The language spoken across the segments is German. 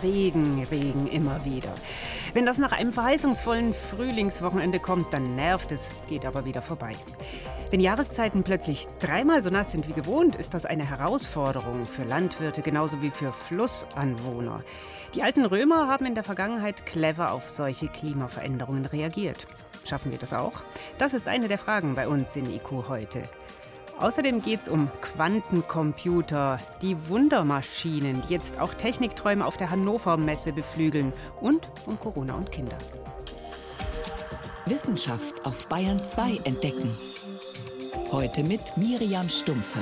Regen, Regen, immer wieder. Wenn das nach einem verheißungsvollen Frühlingswochenende kommt, dann nervt es, geht aber wieder vorbei. Wenn Jahreszeiten plötzlich dreimal so nass sind wie gewohnt, ist das eine Herausforderung für Landwirte genauso wie für Flussanwohner. Die alten Römer haben in der Vergangenheit clever auf solche Klimaveränderungen reagiert. Schaffen wir das auch? Das ist eine der Fragen bei uns in IQ heute. Außerdem geht es um Quantencomputer, die Wundermaschinen, die jetzt auch Technikträume auf der Hannover Messe beflügeln, und um Corona und Kinder. Wissenschaft auf Bayern 2 entdecken. Heute mit Miriam Stumpfe.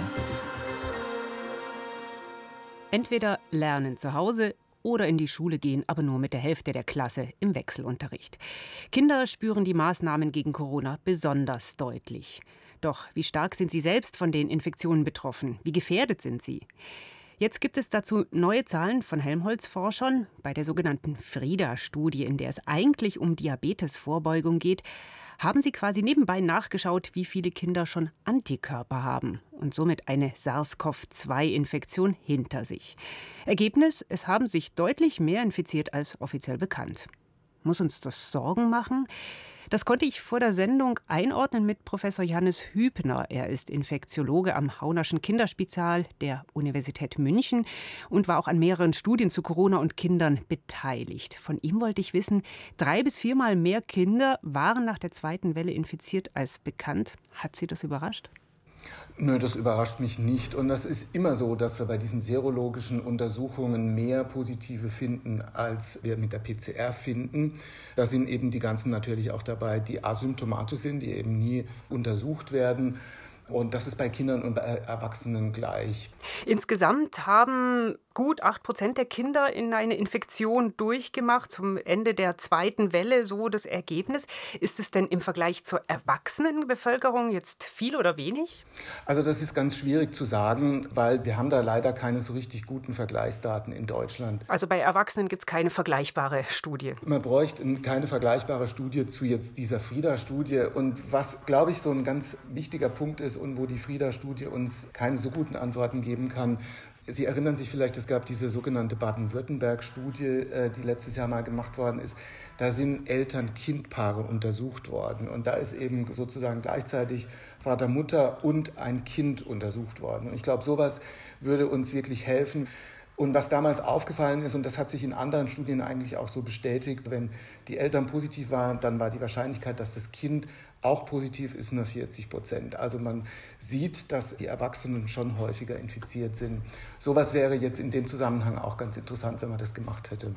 Entweder lernen zu Hause oder in die Schule gehen, aber nur mit der Hälfte der Klasse im Wechselunterricht. Kinder spüren die Maßnahmen gegen Corona besonders deutlich. Doch wie stark sind sie selbst von den Infektionen betroffen? Wie gefährdet sind sie? Jetzt gibt es dazu neue Zahlen von Helmholtz-Forschern. Bei der sogenannten Frida-Studie, in der es eigentlich um Diabetesvorbeugung geht, haben sie quasi nebenbei nachgeschaut, wie viele Kinder schon Antikörper haben und somit eine SARS-CoV-2-Infektion hinter sich. Ergebnis: Es haben sich deutlich mehr infiziert als offiziell bekannt. Muss uns das Sorgen machen? Das konnte ich vor der Sendung einordnen mit Professor Jannis Hübner. Er ist Infektiologe am Haunerschen Kinderspital der Universität München und war auch an mehreren Studien zu Corona und Kindern beteiligt. Von ihm wollte ich wissen, 3- bis 4-mal mehr Kinder waren nach der zweiten Welle infiziert als bekannt. Hat Sie das überrascht? Nö, das überrascht mich nicht. Und das ist immer so, dass wir bei diesen serologischen Untersuchungen mehr Positive finden, als wir mit der PCR finden. Da sind eben die ganzen natürlich auch dabei, die asymptomatisch sind, die eben nie untersucht werden. Und das ist bei Kindern und bei Erwachsenen gleich. Insgesamt haben gut 8% der Kinder in eine Infektion durchgemacht, zum Ende der zweiten Welle, so das Ergebnis. Ist es denn im Vergleich zur Erwachsenenbevölkerung jetzt viel oder wenig? Also das ist ganz schwierig zu sagen, weil wir haben da leider keine so richtig guten Vergleichsdaten in Deutschland. Also bei Erwachsenen gibt es keine vergleichbare Studie? Man bräuchte keine vergleichbare Studie zu jetzt dieser Frida-Studie. Und was, glaube ich, so ein ganz wichtiger Punkt ist und wo die Frida-Studie uns keine so guten Antworten geben kann. Sie erinnern sich vielleicht, es gab diese sogenannte Baden-Württemberg-Studie, die letztes Jahr mal gemacht worden ist. Da sind Eltern-Kind-Paare untersucht worden. Und da ist eben sozusagen gleichzeitig Vater, Mutter und ein Kind untersucht worden. Und ich glaube, sowas würde uns wirklich helfen. Und was damals aufgefallen ist, und das hat sich in anderen Studien eigentlich auch so bestätigt, wenn die Eltern positiv waren, dann war die Wahrscheinlichkeit, dass das Kind auch positiv ist, nur 40%. Also man sieht, dass die Erwachsenen schon häufiger infiziert sind. Sowas wäre jetzt in dem Zusammenhang auch ganz interessant, wenn man das gemacht hätte.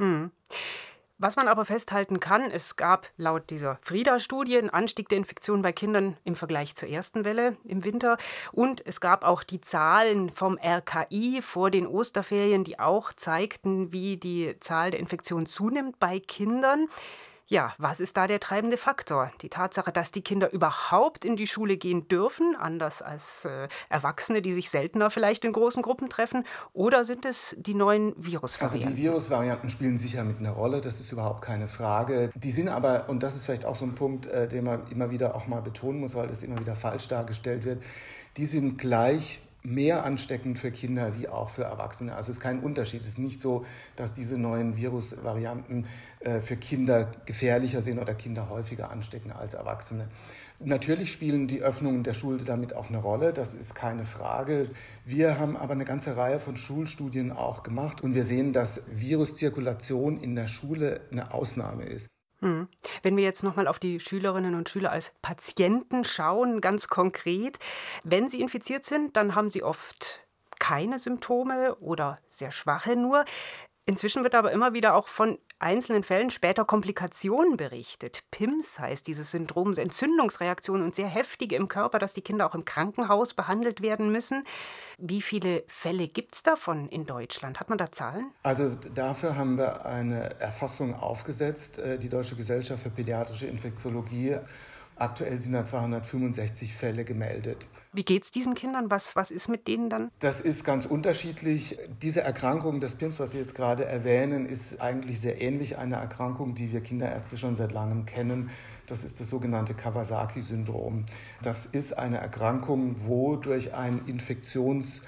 Was man aber festhalten kann, es gab laut dieser Frida-Studie einen Anstieg der Infektionen bei Kindern im Vergleich zur ersten Welle im Winter. Und es gab auch die Zahlen vom RKI vor den Osterferien, die auch zeigten, wie die Zahl der Infektionen zunimmt bei Kindern. Ja, was ist da der treibende Faktor? Die Tatsache, dass die Kinder überhaupt in die Schule gehen dürfen, anders als Erwachsene, die sich seltener vielleicht in großen Gruppen treffen? Oder sind es die neuen Virusvarianten? Also die Virusvarianten spielen sicher mit einer Rolle, das ist überhaupt keine Frage. Die sind aber, und das ist vielleicht auch so ein Punkt, den man immer wieder auch mal betonen muss, weil das immer wieder falsch dargestellt wird, die sind gleich mehr ansteckend für Kinder wie auch für Erwachsene. Also es ist kein Unterschied. Es ist nicht so, dass diese neuen Virusvarianten für Kinder gefährlicher sind oder Kinder häufiger anstecken als Erwachsene. Natürlich spielen die Öffnungen der Schule damit auch eine Rolle, das ist keine Frage. Wir haben aber eine ganze Reihe von Schulstudien auch gemacht und wir sehen, dass Viruszirkulation in der Schule eine Ausnahme ist. Wenn wir jetzt nochmal auf die Schülerinnen und Schüler als Patienten schauen, ganz konkret, wenn sie infiziert sind, dann haben sie oft keine Symptome oder sehr schwache nur. Inzwischen wird aber immer wieder auch von einzelnen Fällen später Komplikationen berichtet. PIMS heißt dieses Syndrom, Entzündungsreaktionen und sehr heftige im Körper, dass die Kinder auch im Krankenhaus behandelt werden müssen. Wie viele Fälle gibt es davon in Deutschland? Hat man da Zahlen? Also dafür haben wir eine Erfassung aufgesetzt, die Deutsche Gesellschaft für Pädiatrische Infektiologie. Aktuell sind da 265 Fälle gemeldet. Wie geht es diesen Kindern? Was ist mit denen dann? Das ist ganz unterschiedlich. Diese Erkrankung, das PIMS, was Sie jetzt gerade erwähnen, ist eigentlich sehr ähnlich einer Erkrankung, die wir Kinderärzte schon seit langem kennen. Das ist das sogenannte Kawasaki-Syndrom. Das ist eine Erkrankung, wo durch ein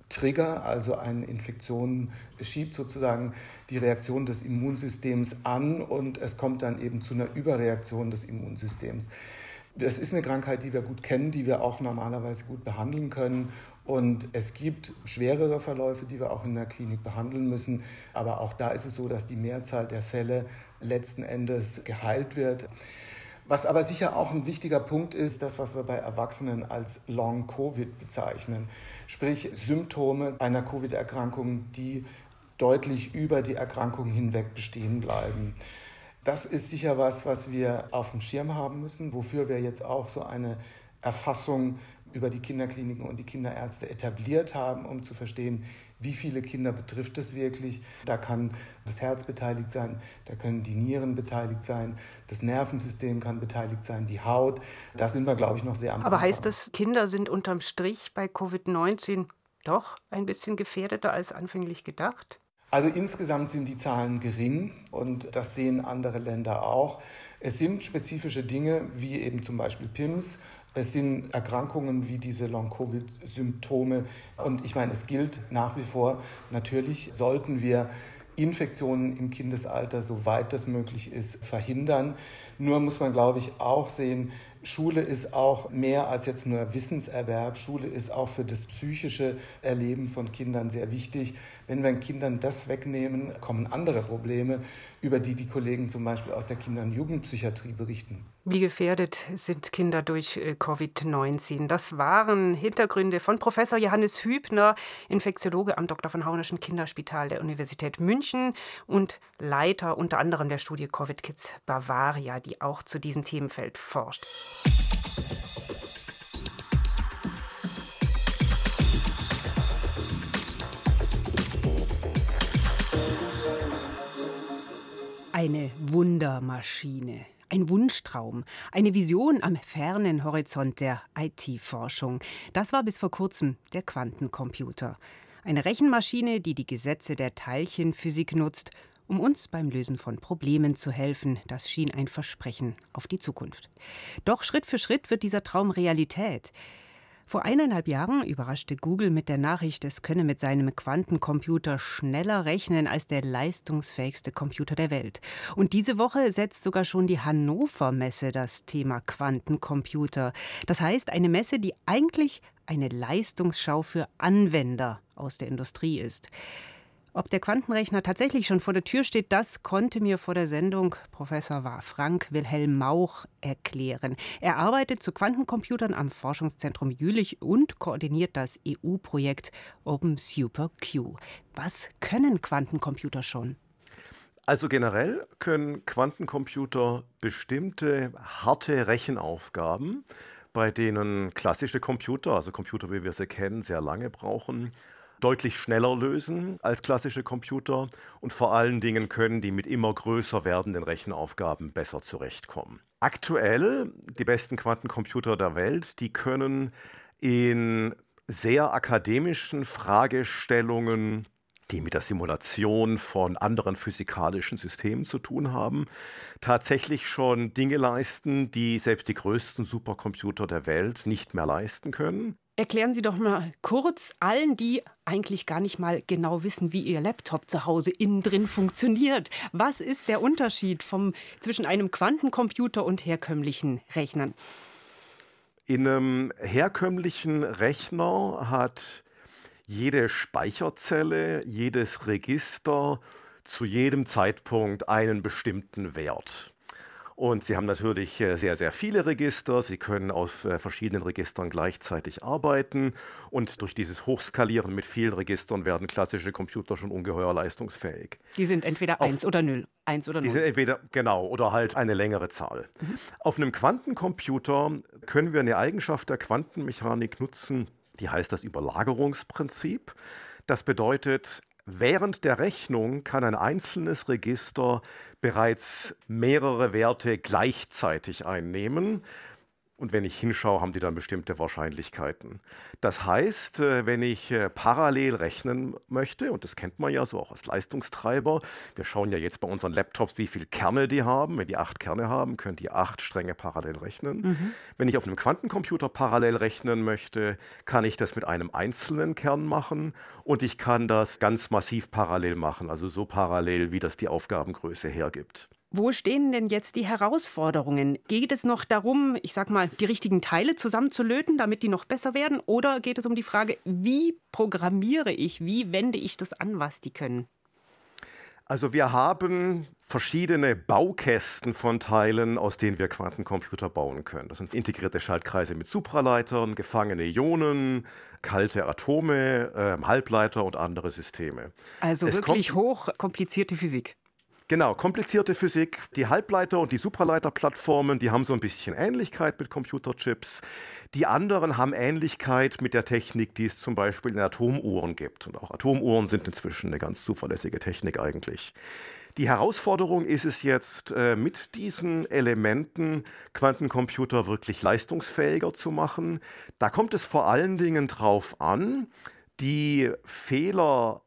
Trigger, also eine Infektion schiebt sozusagen die Reaktion des Immunsystems an und es kommt dann eben zu einer Überreaktion des Immunsystems. Das ist eine Krankheit, die wir gut kennen, die wir auch normalerweise gut behandeln können. Und es gibt schwerere Verläufe, die wir auch in der Klinik behandeln müssen. Aber auch da ist es so, dass die Mehrzahl der Fälle letzten Endes geheilt wird. Was aber sicher auch ein wichtiger Punkt ist, das, was wir bei Erwachsenen als Long-Covid bezeichnen. Sprich Symptome einer Covid-Erkrankung, die deutlich über die Erkrankung hinweg bestehen bleiben. Das ist sicher was wir auf dem Schirm haben müssen, wofür wir jetzt auch so eine Erfassung über die Kinderkliniken und die Kinderärzte etabliert haben, um zu verstehen, wie viele Kinder betrifft es wirklich. Da kann das Herz beteiligt sein, da können die Nieren beteiligt sein, das Nervensystem kann beteiligt sein, die Haut. Da sind wir, glaube ich, noch sehr am Anfang. Aber heißt das, Kinder sind unterm Strich bei Covid-19 doch ein bisschen gefährdeter als anfänglich gedacht? Also insgesamt sind die Zahlen gering und das sehen andere Länder auch. Es sind spezifische Dinge wie eben zum Beispiel PIMS. Es sind Erkrankungen wie diese Long-Covid-Symptome. Und ich meine, es gilt nach wie vor, natürlich sollten wir Infektionen im Kindesalter, soweit das möglich ist, verhindern. Nur muss man, glaube ich, auch sehen, Schule ist auch mehr als jetzt nur Wissenserwerb. Schule ist auch für das psychische Erleben von Kindern sehr wichtig. Wenn wir Kindern das wegnehmen, kommen andere Probleme, über die die Kollegen zum Beispiel aus der Kinder- und Jugendpsychiatrie berichten. Wie gefährdet sind Kinder durch Covid-19? Das waren Hintergründe von Professor Johannes Hübner, Infektiologe am Dr. von Haunerschen Kinderspital der Universität München und Leiter unter anderem der Studie Covid Kids Bavaria, die auch zu diesem Themenfeld forscht. Eine Wundermaschine. Ein Wunschtraum, eine Vision am fernen Horizont der IT-Forschung. Das war bis vor kurzem der Quantencomputer. Eine Rechenmaschine, die die Gesetze der Teilchenphysik nutzt, um uns beim Lösen von Problemen zu helfen. Das schien ein Versprechen auf die Zukunft. Doch Schritt für Schritt wird dieser Traum Realität. Vor 1,5 Jahren überraschte Google mit der Nachricht, es könne mit seinem Quantencomputer schneller rechnen als der leistungsfähigste Computer der Welt. Und diese Woche setzt sogar schon die Hannover Messe das Thema Quantencomputer. Das heißt, eine Messe, die eigentlich eine Leistungsschau für Anwender aus der Industrie ist. Ob der Quantenrechner tatsächlich schon vor der Tür steht, das konnte mir vor der Sendung Professor Frank Wilhelm Mauch erklären. Er arbeitet zu Quantencomputern am Forschungszentrum Jülich und koordiniert das EU-Projekt Open Super Q. Was können Quantencomputer schon? Also generell können Quantencomputer bestimmte harte Rechenaufgaben, bei denen klassische Computer, also Computer, wie wir sie kennen, sehr lange brauchen, deutlich schneller lösen als klassische Computer und vor allen Dingen können die mit immer größer werdenden Rechenaufgaben besser zurechtkommen. Aktuell, die besten Quantencomputer der Welt, die können in sehr akademischen Fragestellungen, die mit der Simulation von anderen physikalischen Systemen zu tun haben, tatsächlich schon Dinge leisten, die selbst die größten Supercomputer der Welt nicht mehr leisten können. Erklären Sie doch mal kurz allen, die eigentlich gar nicht mal genau wissen, wie Ihr Laptop zu Hause innen drin funktioniert. Was ist der Unterschied zwischen einem Quantencomputer und herkömmlichen Rechnern? In einem herkömmlichen Rechner hat jede Speicherzelle, jedes Register zu jedem Zeitpunkt einen bestimmten Wert. Und Sie haben natürlich sehr, sehr viele Register. Sie können auf verschiedenen Registern gleichzeitig arbeiten. Und durch dieses Hochskalieren mit vielen Registern werden klassische Computer schon ungeheuer leistungsfähig. Die sind entweder 1 oder 0. 1 oder 0. Die sind entweder, genau, oder halt eine längere Zahl. Auf einem Quantencomputer können wir eine Eigenschaft der Quantenmechanik nutzen, die heißt das Überlagerungsprinzip. Das bedeutet, während der Rechnung kann ein einzelnes Register bereits mehrere Werte gleichzeitig einnehmen. Und wenn ich hinschaue, haben die dann bestimmte Wahrscheinlichkeiten. Das heißt, wenn ich parallel rechnen möchte, und das kennt man ja so auch als Leistungstreiber, wir schauen ja jetzt bei unseren Laptops, wie viele Kerne die haben. Wenn die 8 Kerne haben, können die 8 Stränge parallel rechnen. Wenn ich auf einem Quantencomputer parallel rechnen möchte, kann ich das mit einem einzelnen Kern machen und ich kann das ganz massiv parallel machen, also so parallel, wie das die Aufgabengröße hergibt. Wo stehen denn jetzt die Herausforderungen? Geht es noch darum, ich sag mal, die richtigen Teile zusammenzulöten, damit die noch besser werden? Oder geht es um die Frage, wie programmiere ich, wie wende ich das an, was die können? Also wir haben verschiedene Baukästen von Teilen, aus denen wir Quantencomputer bauen können. Das sind integrierte Schaltkreise mit Supraleitern, gefangene Ionen, kalte Atome, Halbleiter und andere Systeme. Also wirklich hoch komplizierte Physik. Genau, komplizierte Physik. Die Halbleiter- und die Supraleiterplattformen, die haben so ein bisschen Ähnlichkeit mit Computerchips. Die anderen haben Ähnlichkeit mit der Technik, die es zum Beispiel in Atomuhren gibt. Und auch Atomuhren sind inzwischen eine ganz zuverlässige Technik eigentlich. Die Herausforderung ist es jetzt, mit diesen Elementen Quantencomputer wirklich leistungsfähiger zu machen. Da kommt es vor allen Dingen drauf an, die Fehlerrate,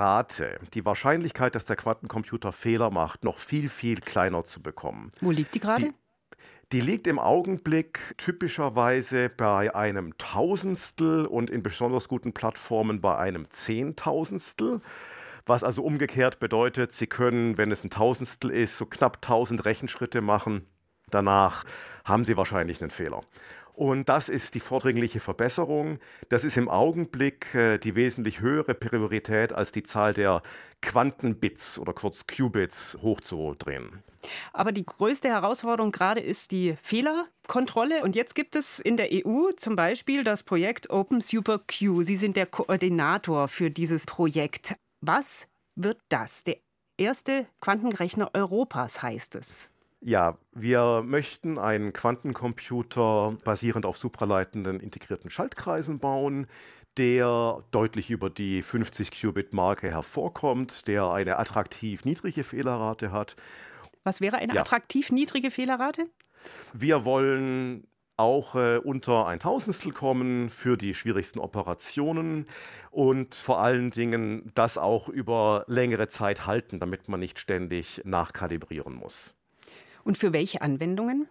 die Wahrscheinlichkeit, dass der Quantencomputer Fehler macht, noch viel, viel kleiner zu bekommen. Wo liegt die gerade? Die liegt im Augenblick typischerweise bei einem Tausendstel und in besonders guten Plattformen bei einem Zehntausendstel. Was also umgekehrt bedeutet, Sie können, wenn es ein Tausendstel ist, so knapp 1000 Rechenschritte machen. Danach haben Sie wahrscheinlich einen Fehler. Und das ist die vordringliche Verbesserung. Das ist im Augenblick die wesentlich höhere Priorität, als die Zahl der Quantenbits oder kurz Qubits hochzudrehen. Aber die größte Herausforderung gerade ist die Fehlerkontrolle. Und jetzt gibt es in der EU zum Beispiel das Projekt OpenSuperQ. Sie sind der Koordinator für dieses Projekt. Was wird das? Der erste Quantenrechner Europas heißt es. Ja, wir möchten einen Quantencomputer basierend auf supraleitenden integrierten Schaltkreisen bauen, der deutlich über die 50-Qubit-Marke hervorkommt, der eine attraktiv niedrige Fehlerrate hat. Was wäre eine attraktiv niedrige Fehlerrate? Wir wollen auch unter ein Tausendstel kommen für die schwierigsten Operationen und vor allen Dingen das auch über längere Zeit halten, damit man nicht ständig nachkalibrieren muss. Und für welche Anwendungen?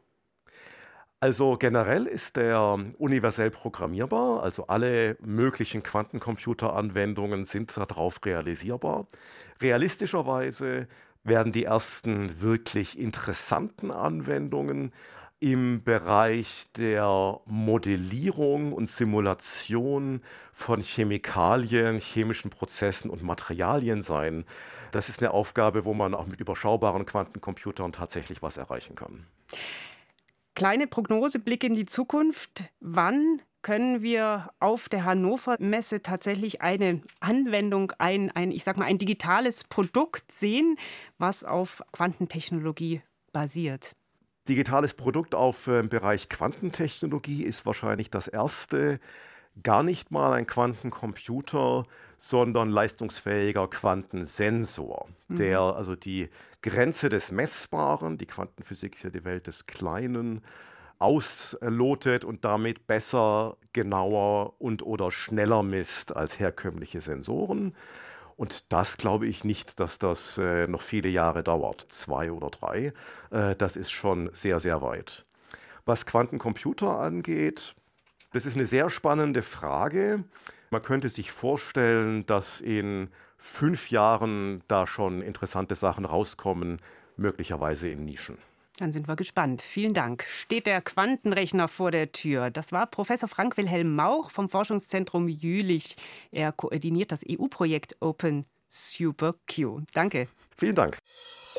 Also generell ist der universell programmierbar, also alle möglichen Quantencomputer-Anwendungen sind darauf realisierbar. Realistischerweise werden die ersten wirklich interessanten Anwendungen im Bereich der Modellierung und Simulation von Chemikalien, chemischen Prozessen und Materialien sein. Das ist eine Aufgabe, wo man auch mit überschaubaren Quantencomputern tatsächlich was erreichen kann. Kleine Prognose, Blick in die Zukunft. Wann können wir auf der Hannover Messe tatsächlich eine Anwendung, ein digitales Produkt sehen, was auf Quantentechnologie basiert? Digitales Produkt auf Bereich Quantentechnologie ist wahrscheinlich das erste. Gar nicht mal ein Quantencomputer, sondern leistungsfähiger Quantensensor, der also die Grenze des Messbaren, die Quantenphysik ist ja die Welt des Kleinen, auslotet und damit besser, genauer und oder schneller misst als herkömmliche Sensoren. Und das glaube ich nicht, dass das noch viele Jahre dauert, 2 oder 3. Das ist schon sehr, sehr weit. Was Quantencomputer angeht, das ist eine sehr spannende Frage. Man könnte sich vorstellen, dass in 5 Jahren da schon interessante Sachen rauskommen, möglicherweise in Nischen. Dann sind wir gespannt. Vielen Dank. Steht der Quantenrechner vor der Tür? Das war Professor Frank-Wilhelm Mauch vom Forschungszentrum Jülich. Er koordiniert das EU-Projekt OpenSuperQ. Danke. Vielen Dank.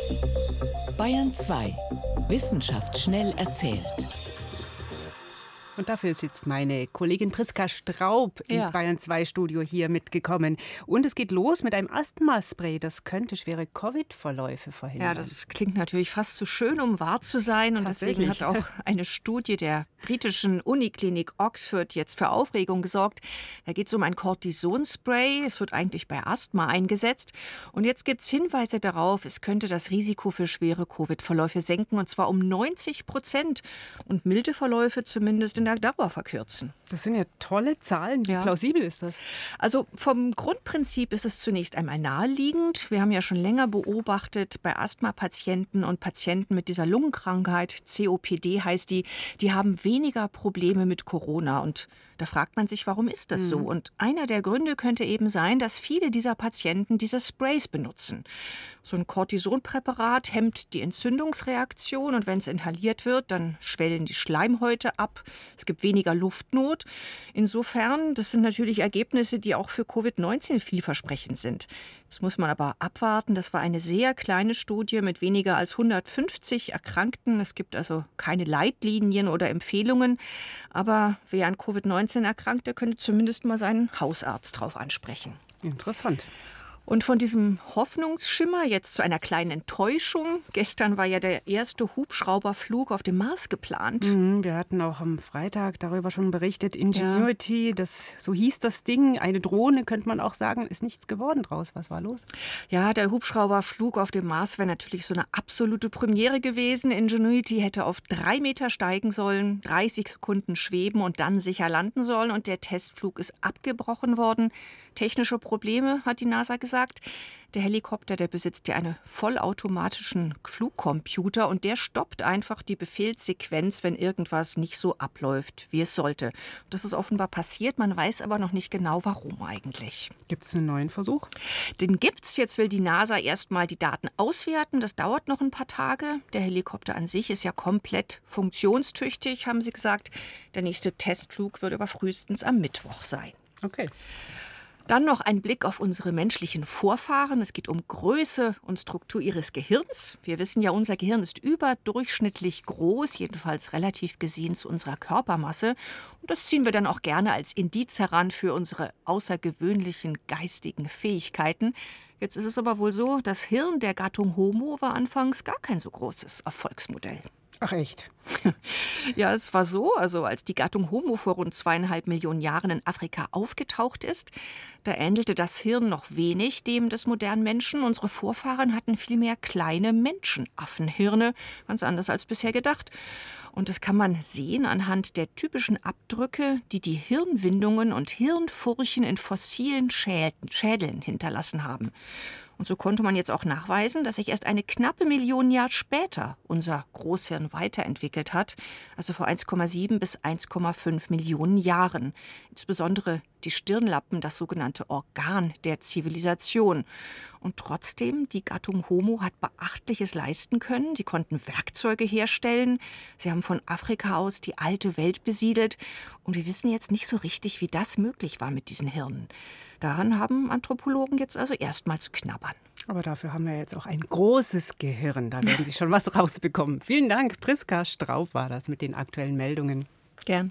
Bayern 2. Wissenschaft schnell erzählt. Und dafür sitzt meine Kollegin Priska Straub ins Bayern 2 Studio hier mitgekommen. Und es geht los mit einem Asthmaspray. Das könnte schwere Covid-Verläufe verhindern. Ja, das klingt natürlich fast zu schön, um wahr zu sein. Und deswegen hat auch eine Studie der britischen Uniklinik Oxford jetzt für Aufregung gesorgt. Da geht es um ein Cortisonspray. Es wird eigentlich bei Asthma eingesetzt. Und jetzt gibt es Hinweise darauf, es könnte das Risiko für schwere Covid-Verläufe senken. Und zwar um 90% und milde Verläufe zumindest in der Dauer verkürzen. Das sind ja tolle Zahlen. Wie plausibel ist das? Also vom Grundprinzip ist es zunächst einmal naheliegend. Wir haben ja schon länger beobachtet, bei Asthma-Patienten und Patienten mit dieser Lungenkrankheit, COPD heißt die haben weniger Probleme mit Corona. Und da fragt man sich, warum ist das so? Und einer der Gründe könnte eben sein, dass viele dieser Patienten diese Sprays benutzen. So ein Cortisonpräparat hemmt die Entzündungsreaktion und wenn es inhaliert wird, dann schwellen die Schleimhäute ab. Es gibt weniger Luftnot. Insofern, das sind natürlich Ergebnisse, die auch für Covid-19 vielversprechend sind. Jetzt muss man aber abwarten. Das war eine sehr kleine Studie mit weniger als 150 Erkrankten. Es gibt also keine Leitlinien oder Empfehlungen. Aber wer an Covid-19 erkrankt, der könnte zumindest mal seinen Hausarzt drauf ansprechen. Interessant. Und von diesem Hoffnungsschimmer jetzt zu einer kleinen Enttäuschung. Gestern war ja der erste Hubschrauberflug auf dem Mars geplant. Wir hatten auch am Freitag darüber schon berichtet. Ingenuity, so hieß das Ding. Eine Drohne, könnte man auch sagen, ist nichts geworden draus. Was war los? Ja, der Hubschrauberflug auf dem Mars wäre natürlich so eine absolute Premiere gewesen. Ingenuity hätte auf 3 Meter steigen sollen, 30 Sekunden schweben und dann sicher landen sollen. Und der Testflug ist abgebrochen worden. Technische Probleme, hat die NASA gesagt. Der Helikopter, der besitzt ja einen vollautomatischen Flugcomputer und der stoppt einfach die Befehlssequenz, wenn irgendwas nicht so abläuft, wie es sollte. Das ist offenbar passiert, man weiß aber noch nicht genau, warum eigentlich. Gibt es einen neuen Versuch? Den gibt's. Jetzt will die NASA erstmal die Daten auswerten. Das dauert noch ein paar Tage. Der Helikopter an sich ist ja komplett funktionstüchtig, haben sie gesagt. Der nächste Testflug wird aber frühestens am Mittwoch sein. Okay. Dann noch ein Blick auf unsere menschlichen Vorfahren. Es geht um Größe und Struktur ihres Gehirns. Wir wissen ja, unser Gehirn ist überdurchschnittlich groß, jedenfalls relativ gesehen zu unserer Körpermasse. Und das ziehen wir dann auch gerne als Indiz heran für unsere außergewöhnlichen geistigen Fähigkeiten. Jetzt ist es aber wohl so, das Hirn der Gattung Homo war anfangs gar kein so großes Erfolgsmodell. Ach echt? Ja, es war so, also als die Gattung Homo vor rund 2,5 Millionen Jahren in Afrika aufgetaucht ist, da ähnelte das Hirn noch wenig dem des modernen Menschen. Unsere Vorfahren hatten vielmehr kleine Menschenaffenhirne, ganz anders als bisher gedacht. Und das kann man sehen anhand der typischen Abdrücke, die die Hirnwindungen und Hirnfurchen in fossilen Schädeln hinterlassen haben. Und so konnte man jetzt auch nachweisen, dass sich erst eine knappe Million Jahre später unser Großhirn weiterentwickelt hat, also vor 1,7 bis 1,5 Millionen Jahren. Insbesondere die Stirnlappen, das sogenannte Organ der Zivilisation. Und trotzdem, die Gattung Homo hat Beachtliches leisten können. Die konnten Werkzeuge herstellen. Sie haben von Afrika aus die alte Welt besiedelt. Und wir wissen jetzt nicht so richtig, wie das möglich war mit diesen Hirnen. Daran haben Anthropologen jetzt also erstmal zu knabbern. Aber dafür haben wir jetzt auch ein großes Gehirn. Da werden Sie schon was rausbekommen. Vielen Dank. Priska Straub war das mit den aktuellen Meldungen. Gern.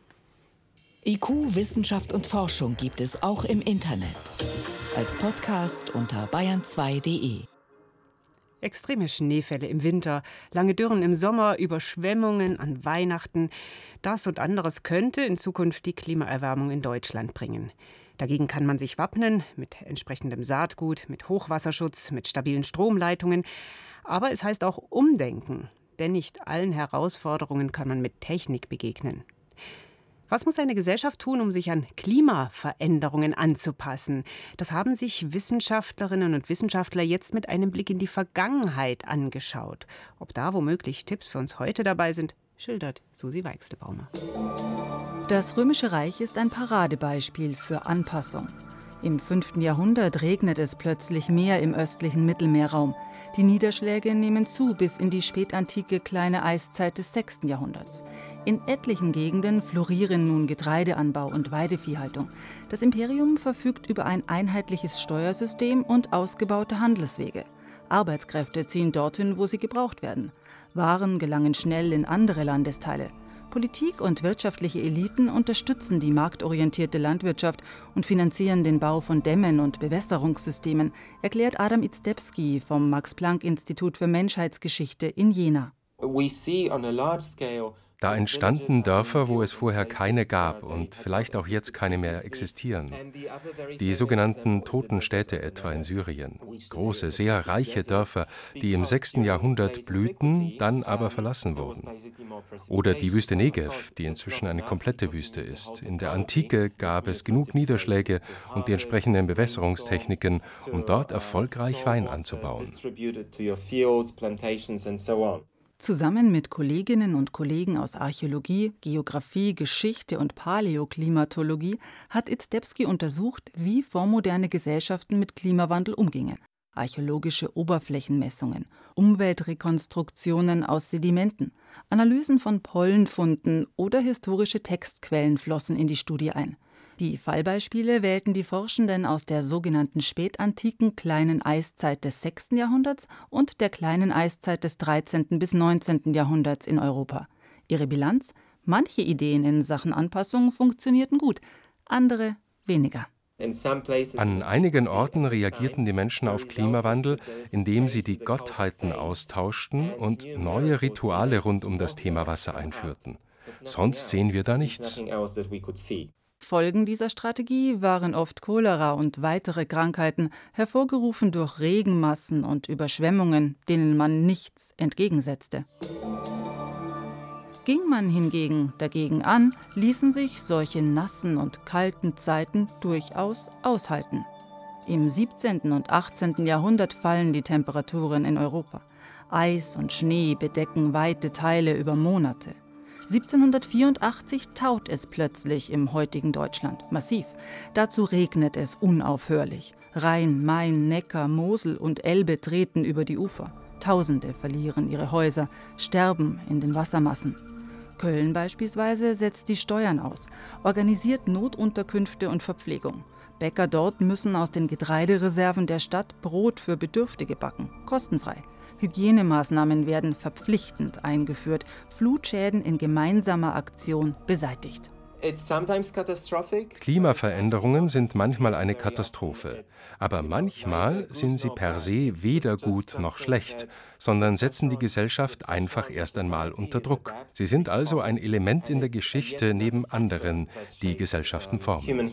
IQ, Wissenschaft und Forschung gibt es auch im Internet. Als Podcast unter bayern2.de. Extreme Schneefälle im Winter, lange Dürren im Sommer, Überschwemmungen an Weihnachten. Das und anderes könnte in Zukunft die Klimaerwärmung in Deutschland bringen. Dagegen kann man sich wappnen mit entsprechendem Saatgut, mit Hochwasserschutz, mit stabilen Stromleitungen. Aber es heißt auch umdenken, denn nicht allen Herausforderungen kann man mit Technik begegnen. Was muss eine Gesellschaft tun, um sich an Klimaveränderungen anzupassen? Das haben sich Wissenschaftlerinnen und Wissenschaftler jetzt mit einem Blick in die Vergangenheit angeschaut. Ob da womöglich Tipps für uns heute dabei sind, schildert Susi Weichselbaumer. Das Römische Reich ist ein Paradebeispiel für Anpassung. Im 5. Jahrhundert regnet es plötzlich mehr im östlichen Mittelmeerraum. Die Niederschläge nehmen zu bis in die spätantike kleine Eiszeit des 6. Jahrhunderts. In etlichen Gegenden florieren nun Getreideanbau und Weideviehhaltung. Das Imperium verfügt über ein einheitliches Steuersystem und ausgebaute Handelswege. Arbeitskräfte ziehen dorthin, wo sie gebraucht werden. Waren gelangen schnell in andere Landesteile. Politik und wirtschaftliche Eliten unterstützen die marktorientierte Landwirtschaft und finanzieren den Bau von Dämmen und Bewässerungssystemen, erklärt Adam Izdebski vom Max-Planck-Institut für Menschheitsgeschichte in Jena. Da entstanden Dörfer, wo es vorher keine gab und vielleicht auch jetzt keine mehr existieren. Die sogenannten Toten Städte etwa in Syrien. Große, sehr reiche Dörfer, die im 6. Jahrhundert blühten, dann aber verlassen wurden. Oder die Wüste Negev, die inzwischen eine komplette Wüste ist. In der Antike gab es genug Niederschläge und die entsprechenden Bewässerungstechniken, um dort erfolgreich Wein anzubauen. Zusammen mit Kolleginnen und Kollegen aus Archäologie, Geographie, Geschichte und Paläoklimatologie hat Izdebski untersucht, wie vormoderne Gesellschaften mit Klimawandel umgingen. Archäologische Oberflächenmessungen, Umweltrekonstruktionen aus Sedimenten, Analysen von Pollenfunden oder historische Textquellen flossen in die Studie ein. Die Fallbeispiele wählten die Forschenden aus der sogenannten spätantiken kleinen Eiszeit des 6. Jahrhunderts und der kleinen Eiszeit des 13. bis 19. Jahrhunderts in Europa. Ihre Bilanz? Manche Ideen in Sachen Anpassung funktionierten gut, andere weniger. An einigen Orten reagierten die Menschen auf Klimawandel, indem sie die Gottheiten austauschten und neue Rituale rund um das Thema Wasser einführten. Sonst sehen wir da nichts. Folgen dieser Strategie waren oft Cholera und weitere Krankheiten, hervorgerufen durch Regenmassen und Überschwemmungen, denen man nichts entgegensetzte. Ging man hingegen dagegen an, ließen sich solche nassen und kalten Zeiten durchaus aushalten. Im 17. und 18. Jahrhundert fallen die Temperaturen in Europa. Eis und Schnee bedecken weite Teile über Monate. 1784 taut es plötzlich im heutigen Deutschland, massiv. Dazu regnet es unaufhörlich. Rhein, Main, Neckar, Mosel und Elbe treten über die Ufer. Tausende verlieren ihre Häuser, sterben in den Wassermassen. Köln beispielsweise setzt die Steuern aus, organisiert Notunterkünfte und Verpflegung. Bäcker dort müssen aus den Getreidereserven der Stadt Brot für Bedürftige backen, kostenfrei. Hygienemaßnahmen werden verpflichtend eingeführt, Flutschäden in gemeinsamer Aktion beseitigt. Klimaveränderungen sind manchmal eine Katastrophe, aber manchmal sind sie per se weder gut noch schlecht, sondern setzen die Gesellschaft einfach erst einmal unter Druck. Sie sind also ein Element in der Geschichte neben anderen, die Gesellschaften formen.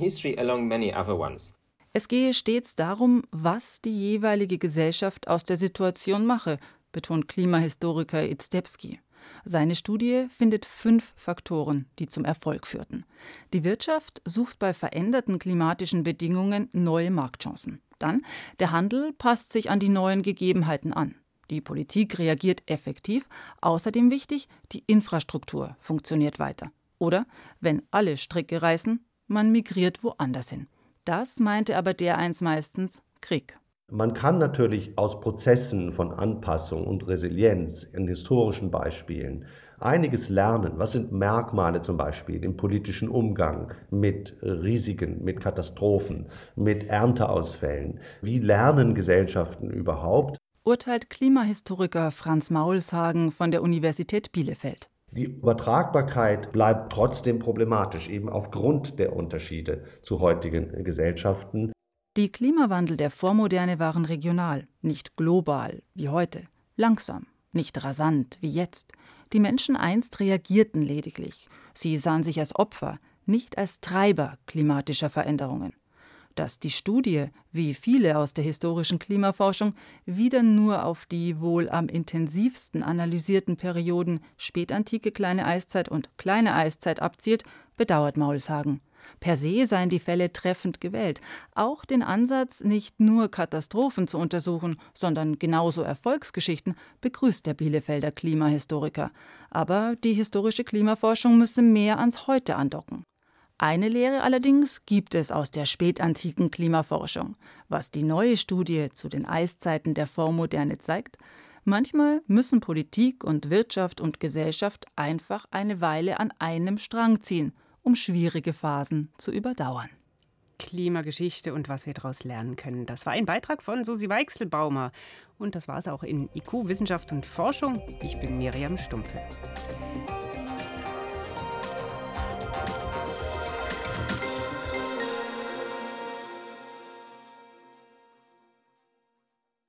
Es gehe stets darum, was die jeweilige Gesellschaft aus der Situation mache, betont Klimahistoriker Izdebski. Seine Studie findet 5 Faktoren, die zum Erfolg führten. Die Wirtschaft sucht bei veränderten klimatischen Bedingungen neue Marktchancen. Dann, der Handel passt sich an die neuen Gegebenheiten an. Die Politik reagiert effektiv. Außerdem wichtig, die Infrastruktur funktioniert weiter. Oder, wenn alle Stricke reißen, man migriert woanders hin. Das meinte aber dereinst meistens Krieg. Man kann natürlich aus Prozessen von Anpassung und Resilienz in historischen Beispielen einiges lernen. Was sind Merkmale zum Beispiel im politischen Umgang mit Risiken, mit Katastrophen, mit Ernteausfällen? Wie lernen Gesellschaften überhaupt? Urteilt Klimahistoriker Franz Maulshagen von der Universität Bielefeld. Die Übertragbarkeit bleibt trotzdem problematisch, eben aufgrund der Unterschiede zu heutigen Gesellschaften. Die Klimawandel der Vormoderne waren regional, nicht global wie heute. Langsam, nicht rasant wie jetzt. Die Menschen einst reagierten lediglich. Sie sahen sich als Opfer, nicht als Treiber klimatischer Veränderungen. Dass die Studie, wie viele aus der historischen Klimaforschung, wieder nur auf die wohl am intensivsten analysierten Perioden Spätantike Kleine Eiszeit und Kleine Eiszeit abzielt, bedauert Maulshagen. Per se seien die Fälle treffend gewählt. Auch den Ansatz, nicht nur Katastrophen zu untersuchen, sondern genauso Erfolgsgeschichten, begrüßt der Bielefelder Klimahistoriker. Aber die historische Klimaforschung müsse mehr ans Heute andocken. Eine Lehre allerdings gibt es aus der spätantiken Klimaforschung. Was die neue Studie zu den Eiszeiten der Vormoderne zeigt: Manchmal müssen Politik und Wirtschaft und Gesellschaft einfach eine Weile an einem Strang ziehen, um schwierige Phasen zu überdauern. Klimageschichte und was wir daraus lernen können. Das war ein Beitrag von Susi Weichselbaumer. Und das war es auch in IQ Wissenschaft und Forschung. Ich bin Miriam Stumpfe.